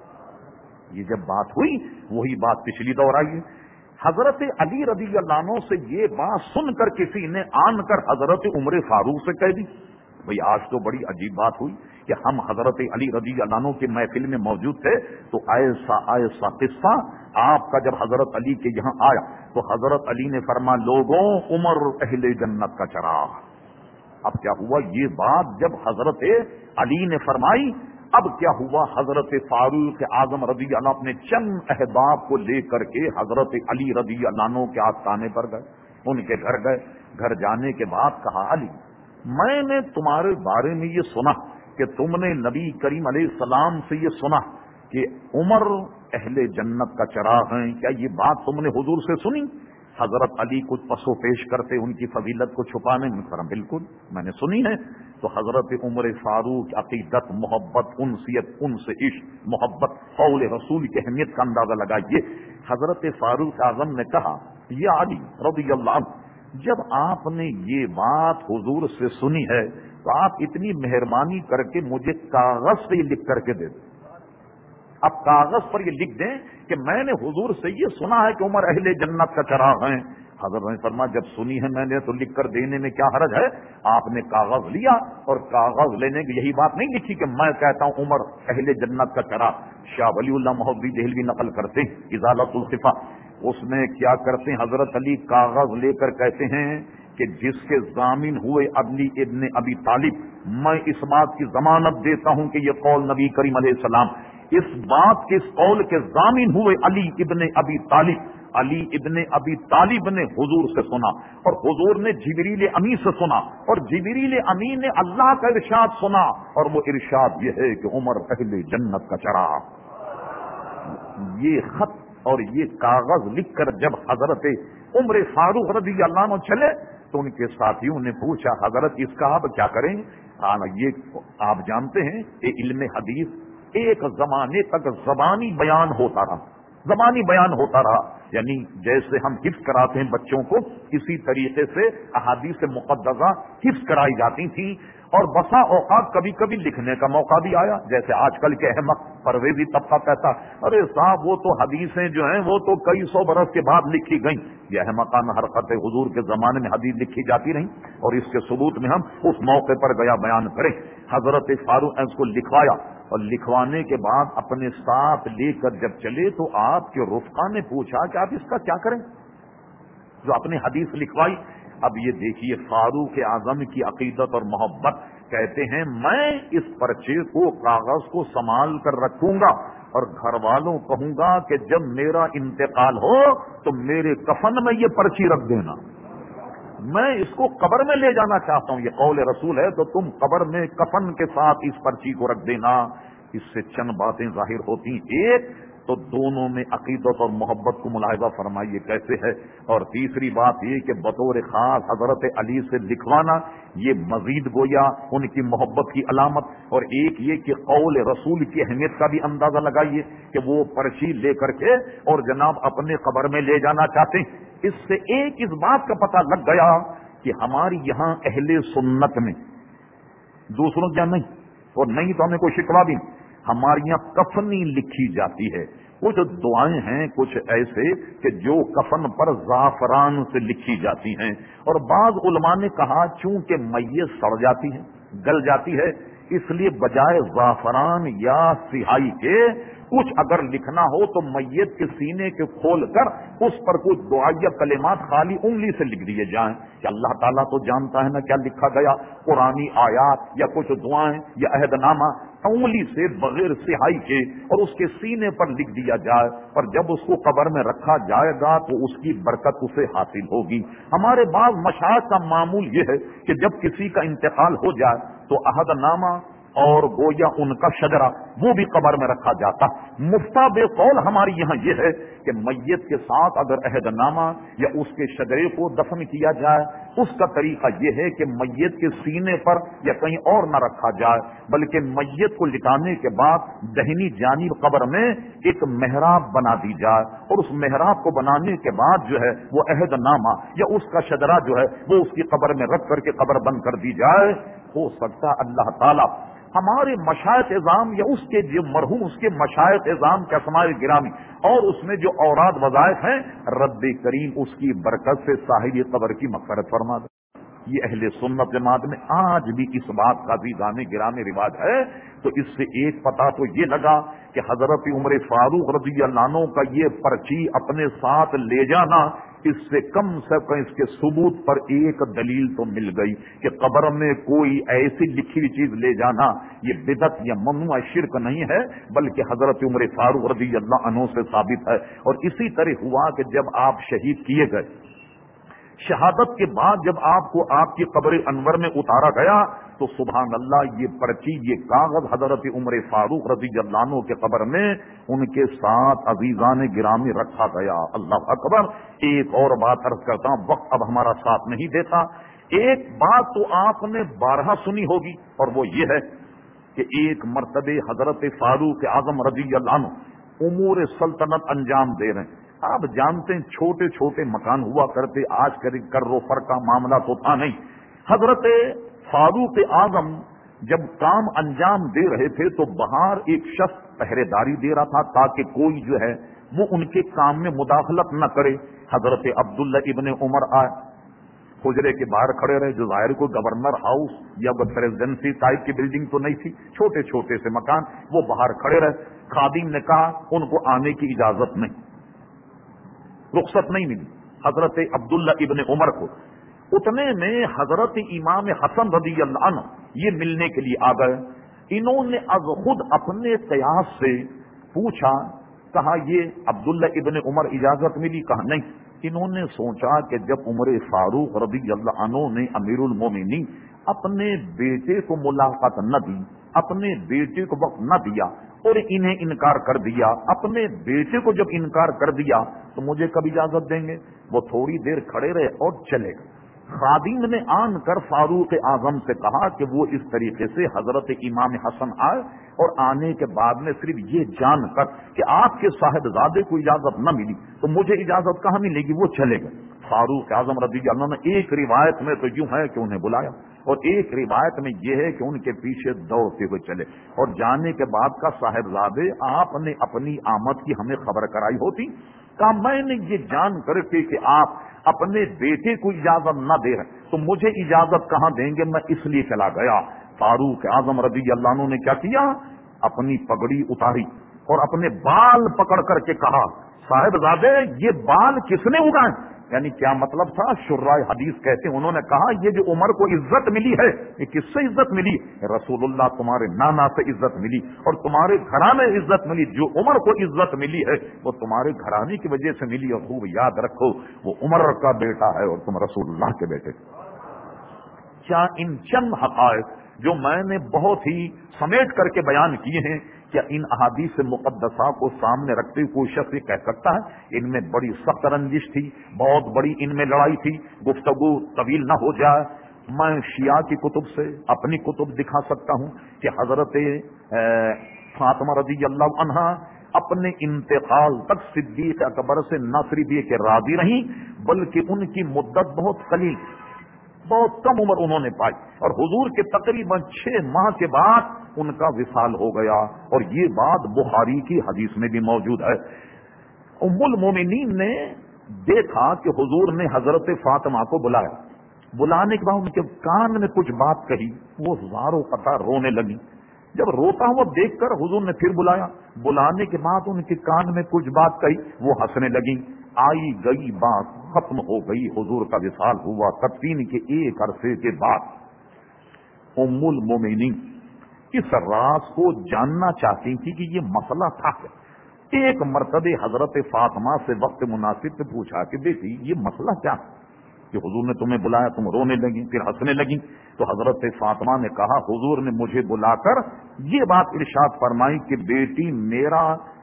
عنہ۔ یہ جب بات ہوئی وہی بات پچھلی دور آئی، حضرت علی رضی اللہ عنہ سے یہ بات سن کر کسی نے آن کر حضرت عمر فاروق سے کہہ دی۔ بھئی آج تو بڑی عجیب بات ہوئی کہ ہم حضرت علی رضی اللہ عنہ کے محفل میں موجود تھے، تو ایسا ایسا قصہ آپ کا جب حضرت علی کے یہاں آیا تو حضرت علی نے فرما لوگوں عمر اہل جنت کا چراغ۔ اب کیا ہوا، یہ بات جب حضرت علی نے فرمائی، اب کیا ہوا، حضرت فاروق اعظم رضی اللہ عنہ اپنے چند احباب کو لے کر کے حضرت علی رضی اللہ عنہ کے آستانے پر گئے، ان کے گھر گئے۔ گھر جانے کے بعد کہا علی میں نے تمہارے بارے میں یہ سنا کہ تم نے نبی کریم علیہ السلام سے یہ سنا کہ عمر اہل جنت کا چراغ ہیں، کیا یہ بات تم نے حضور سے سنی؟ حضرت علی کچھ پسو پیش کرتے ان کی فضیلت کو چھپانے میں، فرمایا بالکل میں نے سنی ہے۔ تو حضرت عمر فاروق عقیدت، محبت، انسیت، ان سے عشق، محبت، قول رسول کی اہمیت کا اندازہ لگائیے۔ حضرت فاروق اعظم نے کہا یا علی رضی اللہ عنہ، جب آپ نے یہ بات حضور سے سنی ہے تو آپ اتنی مہربانی کر کے مجھے کاغذ سے یہ لکھ کر کے دے دیں۔ اب کاغذ پر یہ لکھ دیں کہ میں نے حضور سے یہ سنا ہے کہ عمر اہل جنت کا چراغ ہیں۔ حضرت نے فرمایا جب سنی ہے میں نے تو لکھ کر دینے میں کیا حرج ہے۔ آپ نے کاغذ لیا اور کاغذ لینے کی یہی بات نہیں لکھی کہ میں کہتا ہوں عمر اہل جنت کا چراغ۔ شاہ ولی اللہ محدودی دہلوی نقل کرتے ہیں ازالۃ الخفا، اس میں کیا کرتے ہیں حضرت علی کاغذ لے کر کہتے ہیں کہ جس کے ضامن ہوئے علی ابن ابی طالب، میں اس بات کی ضمانت دیتا ہوں کہ یہ قول نبی کریم علیہ السلام اس بات کے اس قول کے ضامن ہوئے علی ابن ابی طالب، علی ابن ابی طالب نے حضور سے سنا، اور حضور نے جبریل امین سے سنا، اور جبریل امین نے اللہ کا ارشاد سنا، اور وہ ارشاد یہ ہے کہ عمر اہل جنت کا چراغ۔ یہ خط اور یہ کاغذ لکھ کر جب حضرت عمر فاروق رضی اللہ عنہ چلے تو ان کے ساتھیوں نے پوچھا حضرت اس کا اب کیا کریں؟ یہ آپ جانتے ہیں کہ علم حدیث ایک زمانے تک زبانی بیان ہوتا رہا، زبانی بیان ہوتا رہا، یعنی جیسے ہم حفظ کراتے ہیں بچوں کو اسی طریقے سے احادیث مقدسہ حفظ کرائی جاتی تھی، اور بسا اوقات کبھی کبھی لکھنے کا موقع بھی آیا، جیسے آج کل کے احمق پرویزی طبقہ کہتا ارے صاحب وہ تو حدیثیں جو ہیں وہ تو کئی سو برس کے بعد لکھی گئیں۔ یہ احمقانہ حرکت حضور کے زمانے میں حدیث لکھی جاتی رہیں، اور اس کے ثبوت میں ہم اس موقع پر گیا بیان کریں۔ حضرت فاروق اس کو لکھوایا، اور لکھوانے کے بعد اپنے ساتھ لے کر جب چلے تو آپ کے رفقا نے پوچھا کہ آپ اس کا کیا کریں جو اپنی حدیث لکھوائی۔ اب یہ دیکھیے فاروق اعظم کی عقیدت اور محبت، کہتے ہیں میں اس پرچے کو کاغذ کو سنبھال کر رکھوں گا اور گھر والوں کہوں گا کہ جب میرا انتقال ہو تو میرے کفن میں یہ پرچی رکھ دینا، میں اس کو قبر میں لے جانا چاہتا ہوں، یہ قول رسول ہے، تو تم قبر میں کفن کے ساتھ اس پرچی کو رکھ دینا۔ اس سے چند باتیں ظاہر ہوتی، ایک تو دونوں میں عقیدت اور محبت کو ملاحظہ فرمائیے کیسے ہے، اور تیسری بات یہ کہ بطور خاص حضرت علی سے لکھوانا یہ مزید گویا ان کی محبت کی علامت، اور ایک یہ کہ قول رسول کی اہمیت کا بھی اندازہ لگائیے کہ وہ پرچی لے کر کے اور جناب اپنے قبر میں لے جانا چاہتے ہیں۔ اس سے ایک اس بات کا پتہ لگ گیا کہ ہماری یہاں اہل سنت میں دوسروں کیا نہیں، اور نہیں تو ہمیں کوئی شکوا بھی نہیں، ہمارے یہاں کفنی لکھی جاتی ہے، کچھ دعائیں ہیں کچھ ایسے کہ جو کفن پر زعفران سے لکھی جاتی ہیں، اور بعض علماء نے کہا چونکہ میت سڑ جاتی ہے، گل جاتی ہے، اس لیے بجائے زعفران یا سیاہی کے کچھ اگر لکھنا ہو تو میت کے سینے کے کھول کر اس پر کچھ دعائیہ کلمات خالی انگلی سے لکھ دیے جائیں کہ اللہ تعالیٰ تو جانتا ہے نا کیا لکھا گیا، قرآنی آیات یا کچھ دعائیں یا عہد نامہ، انگلی سے بغیر سیاہی کے اور اس کے سینے پر لکھ دیا جائے، اور جب اس کو قبر میں رکھا جائے گا تو اس کی برکت اسے حاصل ہوگی۔ ہمارے بعض مشائخ کا معمول یہ ہے کہ جب کسی کا انتقال ہو جائے تو عہد نامہ اور گویا ان کا شجرہ وہ بھی قبر میں رکھا جاتا۔ مفتاب قول ہماری یہاں یہ ہے کہ میت کے ساتھ اگر عہد نامہ یا اس کے شجرے کو دفن کیا جائے، اس کا طریقہ یہ ہے کہ میت کے سینے پر یا کہیں اور نہ رکھا جائے، بلکہ میت کو لٹانے کے بعد دہنی جانب قبر میں ایک محراب بنا دی جائے، اور اس محراب کو بنانے کے بعد جو ہے وہ عہد نامہ یا اس کا شجرہ جو ہے وہ اس کی قبر میں رکھ کر کے قبر بند کر دی جائے۔ ہو سکتا اللہ تعالیٰ ہمارے مشائخ اعظام یا اس کے جو مرحوم اس کے مشائخ اعظام کے اسماء گرامی اور اس میں جو اوراد وظائف ہیں، رب کریم اس کی برکت سے صاحب قبر کی مغفرت فرما دے۔ یہ اہل سنت جماعت میں آج بھی اس بات کا بھی گانے گرانے رواج ہے۔ تو اس سے ایک پتہ تو یہ لگا کہ حضرت عمر فاروق رضی اللہ عنہ کا یہ پرچی اپنے ساتھ لے جانا، اس سے کم سے کم اس کے ثبوت پر ایک دلیل تو مل گئی کہ قبر میں کوئی ایسی لکھی ہوئی چیز لے جانا یہ بدعت یا ممنوع شرک نہیں ہے، بلکہ حضرت عمر فاروق رضی اللہ عنہ سے ثابت ہے۔ اور اسی طرح ہوا کہ جب آپ شہید کیے گئے، شہادت کے بعد جب آپ کو آپ کی قبر انور میں اتارا گیا تو سبحان اللہ یہ پرچی یہ کاغذ حضرت عمر فاروق رضی اللہ عنہ کے قبر میں ان کے ساتھ عزیزان گرامی رکھا گیا۔ اللہ اکبر۔ ایک اور بات عرض کرتا ہوں، وقت اب ہمارا ساتھ نہیں دیتا۔ ایک بات تو آپ نے بارہا سنی ہوگی اور وہ یہ ہے کہ ایک مرتبہ حضرت فاروق اعظم رضی اللہ عنہ امور سلطنت انجام دے رہے ہیں۔ آپ جانتے ہیں چھوٹے چھوٹے مکان ہوا کرتے، آج کر و فر کا معاملہ تو تھا نہیں۔ حضرت فاروق اعظم جب کام انجام دے رہے تھے تو باہر ایک شخص پہرے داری دے رہا تھا تاکہ کوئی جو ہے وہ ان کے کام میں مداخلت نہ کرے۔ حضرت عبداللہ ابن عمر آئے، حجرے کے باہر کھڑے رہے، جو ظاہر کو گورنر ہاؤس یا پریزیڈنسی ٹائپ کی بلڈنگ تو نہیں تھی، چھوٹے چھوٹے سے مکان، وہ باہر کھڑے رہے۔ خادم نے کہا ان کو آنے کی اجازت نہیں، رخصت نہیں ملی حضرت عبداللہ ابن عمر کو۔ اتنے میں حضرت امام حسن رضی اللہ عنہ یہ ملنے کے لیے آ گئے۔ انہوں نے از خود اپنے قیاس سے پوچھا، کہا یہ عبداللہ ابن عمر اجازت ملی؟ کہا نہیں۔ انہوں نے سوچا کہ جب عمر فاروق رضی اللہ عنہ نے امیر المومنین اپنے بیٹے کو ملاقات نہ دی، اپنے بیٹے کو وقت نہ دیا اور انہیں انکار کر دیا، اپنے بیٹے کو جب انکار کر دیا تو مجھے کب اجازت دیں گے؟ وہ تھوڑی دیر کھڑے رہے اور چلے گئے۔ خادم نے آن کر فاروق اعظم سے کہا کہ وہ اس طریقے سے حضرت امام حسن آئے اور آنے کے بعد میں صرف یہ جان کر کہ آپ کے صاحبزادے کو اجازت نہ ملی تو مجھے اجازت کہاں ملے گی، وہ چلے گئے۔ فاروق اعظم رضی اللہ عنہ نے ایک روایت میں تو یوں ہے کہ انہیں بلایا اور ایک روایت میں یہ ہے کہ ان کے پیچھے دوڑتے ہوئے چلے، اور جانے کے بعد کا صاحبزادے آپ نے اپنی آمد کی ہمیں خبر کرائی ہوتی، کہا میں نے یہ جان کر کے کہ آپ اپنے بیٹے کو اجازت نہ دے رہے تو مجھے اجازت کہاں دیں گے، میں اس لیے چلا گیا۔ فاروق اعظم رضی اللہ عنہ نے کیا کیا، اپنی پگڑی اتاری اور اپنے بال پکڑ کر کے کہا، صاحبزادے یہ بال کس نے اگائے؟ یعنی کیا مطلب تھا؟ شراح حدیث کہتے ہیں، انہوں نے کہا یہ جو عمر کو عزت ملی ہے یہ کس سے عزت ملی؟ رسول اللہ تمہارے نانا سے عزت ملی اور تمہارے گھرانے عزت ملی۔ جو عمر کو عزت ملی ہے وہ تمہارے گھرانے کی وجہ سے ملی، اور خوب یاد رکھو وہ عمر کا بیٹا ہے اور تم رسول اللہ کے بیٹے۔ کیا ان چند حقائق جو میں نے بہت ہی سمیٹ کر کے بیان کیے ہیں، کیا ان احادیث مقدسہ کو سامنے رکھتے ہوئے کوئی شخص یہ کہہ سکتا ہے ان میں بڑی سخت رنجش تھی، بہت بڑی ان میں لڑائی تھی؟ گفتگو طویل نہ ہو جائے، میں شیعہ کی کتب سے اپنی کتب دکھا سکتا ہوں کہ حضرت فاطمہ رضی اللہ عنہا اپنے انتقال تک صدیق اکبر سے نہ صرف یہ کہ راضی رہیں بلکہ ان کی مدت بہت قلیل، بہت کم عمر انہوں نے پائی، اور حضور کے تقریباً چھ ماہ کے بعد ان کا وصال ہو گیا، اور یہ بات بخاری کی حدیث میں بھی موجود ہے۔ ام المومنین نے دیکھا کہ حضور نے حضرت فاطمہ کو بلایا، بلانے کے بعد ان کے کان میں کچھ بات کہی، وہ زاروں قطار رونے لگی۔ جب روتا ہوا دیکھ کر حضور نے پھر بلایا، بلانے کے بعد ان کے کان میں کچھ بات کہی، وہ ہنسنے لگی، آئی گئی بات ختم ہو گئی، حضور کا وصال ہوا۔ تدفین کے ایک عرصے کے بعد ام المومنین اس راز کو جاننا چاہتی تھی کہ یہ مسئلہ تھا کیا۔ ایک مرتبہ حضرت فاطمہ سے وقت مناسب پہ پوچھا کہ بیٹی یہ مسئلہ کیا کہ حضور نے تمہیں بلایا، تم رونے لگی پھر ہنسنے لگی؟ تو حضرت فاطمہ نے کہا حضور نے مجھے بلا کر یہ بات ارشاد فرمائی کہ بیٹی میرا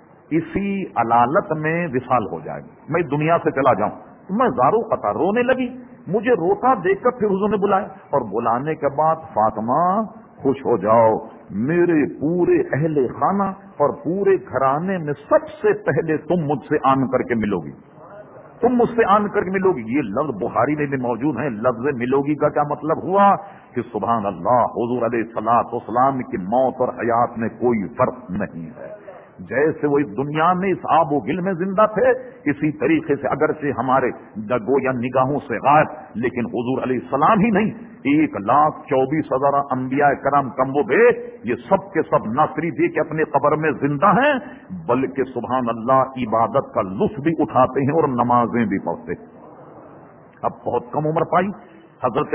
اسی علالت میں وصال ہو جائے گا، میں دنیا سے چلا جاؤں۔ میں زارو قطع رونے لگی، مجھے روتا دیکھ کر پھر حضور نے بلایا، اور بلانے کے بعد فاطمہ خوش ہو جاؤ، میرے پورے اہل خانہ اور پورے گھرانے میں سب سے پہلے تم مجھ سے آن کر کے ملو گی، تم مجھ سے آن کر کے ملو گی۔ یہ لفظ بخاری میں بھی موجود ہے۔ لفظ ملو گی کا کیا مطلب ہوا کہ سبحان اللہ، حضور علیہ الصلوۃ والسلام کی موت اور حیات میں کوئی فرق نہیں ہے۔ جیسے وہ اس دنیا میں اس آب و گل میں زندہ تھے، اسی طریقے سے اگرچہ ہمارے گو یا نگاہوں سے غائب، لیکن حضور علیہ السلام ہی نہیں، ایک لاکھ چوبیس ہزار انبیاء کرام کم و بیش یہ سب کے سب نہ صرف یہ کہ اپنے قبر میں زندہ ہیں، بلکہ سبحان اللہ عبادت کا لطف بھی اٹھاتے ہیں اور نمازیں بھی پڑھتے ہیں۔ اب بہت کم عمر پائی حضرت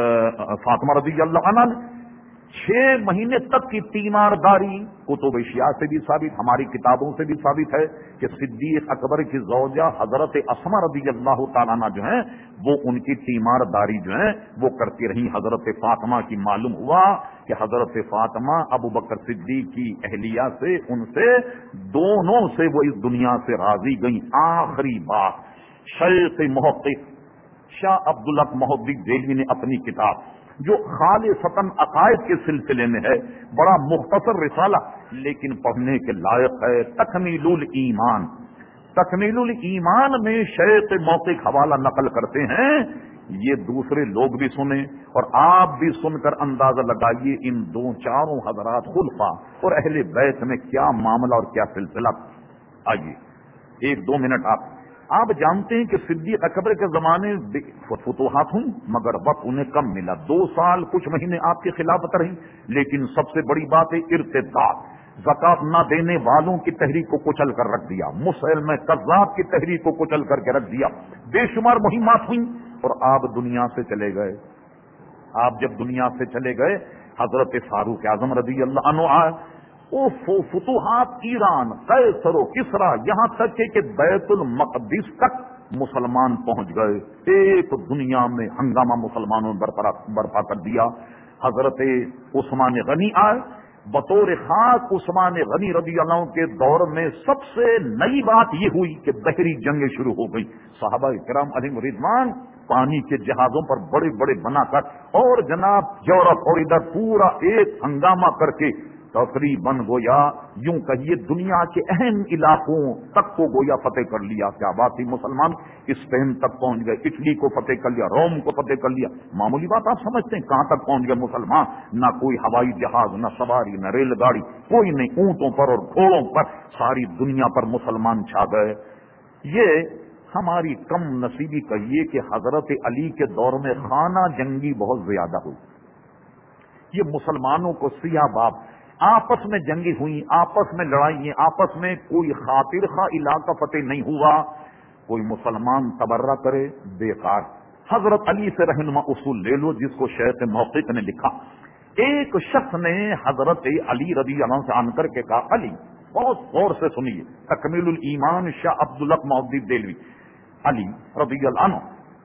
فاطمہ رضی اللہ عنہا نے، چھ مہینے تک کی تیمارداری کتب شیعہ سے بھی ثابت، ہماری کتابوں سے بھی ثابت ہے کہ صدیق اکبر کی زوجہ حضرت اسماء رضی اللہ تعالیٰ عنہ جو ہیں وہ ان کی تیمارداری جو ہے وہ کرتی رہی۔ حضرت فاطمہ کی معلوم ہوا کہ حضرت فاطمہ ابو بکر صدیق کی اہلیہ سے، ان سے دونوں سے وہ اس دنیا سے راضی گئیں۔ آخری بات شیخ محقق شاہ عبدالحق محدث دہلوی نے اپنی کتاب جو خالصتاً عقائد کے سلسلے میں ہے، بڑا مختصر رسالہ لیکن پڑھنے کے لائق ہے، تکمیل الایمان، تکمیل الایمان میں شیخ موقع حوالہ نقل کرتے ہیں، یہ دوسرے لوگ بھی سنیں اور آپ بھی سن کر اندازہ لگائیے ان دو چاروں حضرات خلفاء اور اہل بیت میں کیا معاملہ اور کیا سلسلہ۔ آئیے ایک دو منٹ آپ آپ جانتے ہیں کہ صدیق اکبر کے زمانے فتوحات ہوں مگر وقت انہیں کم ملا، دو سال کچھ مہینے آپ کی خلافت رہی، لیکن سب سے بڑی بات ہے ارتداد، زکات نہ دینے والوں کی تحریک کو کچل کر رکھ دیا، مسلم کذاب کی تحریک کو کچل کر کے رکھ دیا، بے شمار مہمات ہوئیں اور آپ دنیا سے چلے گئے۔ آپ جب دنیا سے چلے گئے حضرت فاروق اعظم رضی اللہ عنہ آئے، وہ فتوحات ایران، قیصر و کسرا، یہاں تک کہ بیت المقدس تک مسلمان پہنچ گئے، ایک دنیا میں ہنگامہ مسلمانوں نے برپا کر دیا۔ حضرت عثمان غنی آئے، بطور خاص عثمان غنی رضی اللہ عنہ کے دور میں سب سے نئی بات یہ ہوئی کہ بحری جنگیں شروع ہو گئی، صحابہ کرام علیہم رضوان پانی کے جہازوں پر بڑے بڑے بنا کر اور جناب یورپ اور ادھر پورا ایک ہنگامہ کر کے تقریباً گویا یوں کہیے دنیا کے اہم علاقوں تک کو گویا فتح کر لیا۔ کیا بات تھی، مسلمان اسپین تک پہنچ گئے، اٹلی کو فتح کر لیا، روم کو فتح کر لیا۔ معمولی بات آپ سمجھتے ہیں کہاں تک پہنچ گئے مسلمان؟ نہ کوئی ہوائی جہاز، نہ سواری، نہ ریل گاڑی، کوئی نہیں، اونٹوں پر اور گھوڑوں پر ساری دنیا پر مسلمان چھا گئے۔ یہ ہماری کم نصیبی کہیے کہ حضرت علی کے دور میں خانہ جنگی بہت زیادہ ہوئی، یہ مسلمانوں کو سیاہ باب آپس میں جنگی ہوئی، آپس میں لڑائیں، آپس میں کوئی خاطر خواہ علاقہ فتح نہیں ہوا، کوئی مسلمان تبرہ کرے بیکار۔ حضرت علی سے رہنما اصول لے لو جس کو شیخ موقع نے لکھا۔ ایک شخص نے حضرت علی رضی اللہ عنہ سے آن کر کے کہا، علی بہت غور سے سنیے، تکمیل الایمان شاہ عبدالحق محدث دہلوی، علی رضی اللہ عنہ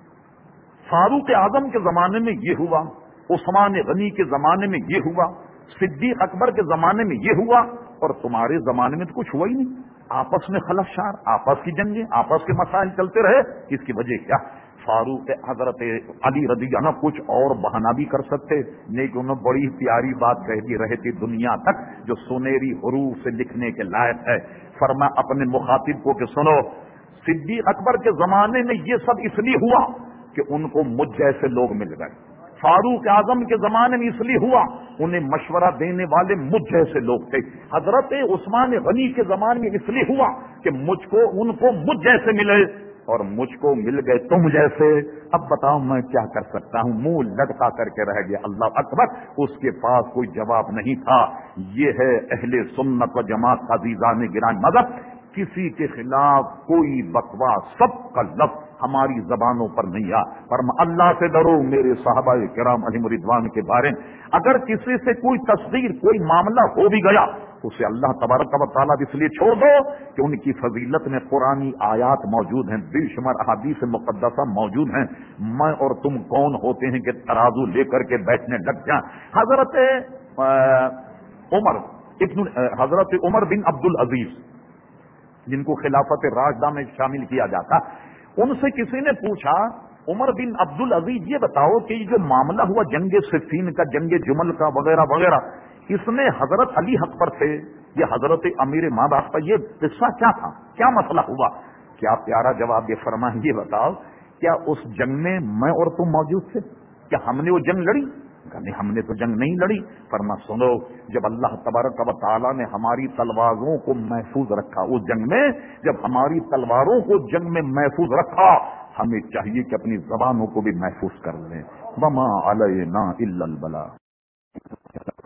فاروق اعظم کے زمانے میں یہ ہوا، عثمان غنی کے زمانے میں یہ ہوا، صدیق اکبر کے زمانے میں یہ ہوا، اور تمہارے زمانے میں تو کچھ ہوا ہی نہیں، آپس میں خلفشار، آپس کی جنگیں، آپس کے مسائل چلتے رہے، اس کی وجہ کیا؟ فاروق حضرت علی رضی اللہ عنہ کچھ اور بہانہ بھی کر سکتے، لیکن انہوں نے بڑی پیاری بات کہہ دی رہتی دنیا تک جو سنہری حروف سے لکھنے کے لائق ہے۔ فرما اپنے مخاطب کو کہ سنو، صدیق اکبر کے زمانے میں یہ سب اس لیے ہوا کہ ان کو مجھ جیسے لوگ مل گئے، فاروق اعظم کے زمانے میں اس لیے ہوا انہیں مشورہ دینے والے مجھ جیسے لوگ تھے، حضرت عثمان غنی کے زمانے میں اس لیے ہوا کہ مجھ کو ان کو مجھ جیسے ملے، اور مجھ کو مل گئے تم جیسے، اب بتاؤ میں کیا کر سکتا ہوں، منہ لٹکا کر کے رہ گیا۔ اللہ اکبر، اس کے پاس کوئی جواب نہیں تھا۔ یہ ہے اہل سنت و جماعت کا عزیزان گرامی مذہب، کسی کے خلاف کوئی بکواس، سب کا لفظ ہماری زبانوں پر نہیں آ پر اللہ سے ڈرو میرے صحابہ کرام علیہم رضوان کے بارے میں۔ اگر کسی سے کوئی تصدیق، کوئی معاملہ ہو بھی گیا، اسے اللہ تبارک و تعالیٰ اس لیے چھوڑ دو کہ ان کی فضیلت میں قرآنی آیات موجود ہیں، بے شمار احادیث مقدسہ موجود ہیں۔ میں اور تم کون ہوتے ہیں کہ ترازو لے کر کے بیٹھنے لگ جائیں؟ حضرت عمر ابن حضرت عمر بن عبد العزیز، جن کو خلافت راشدہ میں شامل کیا جاتا، ان سے کسی نے پوچھا عمر بن عبد العزیز یہ بتاؤ کہ یہ جو معاملہ ہوا جنگ صفین کا، جنگ جمل کا وغیرہ وغیرہ، اس میں حضرت علی حق پر تھے، یہ حضرت امیر ماں باپ کا، یہ قصہ کیا تھا، کیا مسئلہ ہوا؟ کیا پیارا جواب یہ فرمائیں، یہ بتاؤ کیا اس جنگ میں میں اور تم موجود تھے؟ کیا ہم نے وہ جنگ لڑی؟ نہیں، ہم نے تو جنگ نہیں لڑی۔ فرما سنو، جب اللہ تبارک و تعالیٰ نے ہماری تلواروں کو محفوظ رکھا، اس جنگ میں جب ہماری تلواروں کو جنگ میں محفوظ رکھا، ہمیں چاہیے کہ اپنی زبانوں کو بھی محفوظ کر لیں۔ وما علینا الا البلاغ۔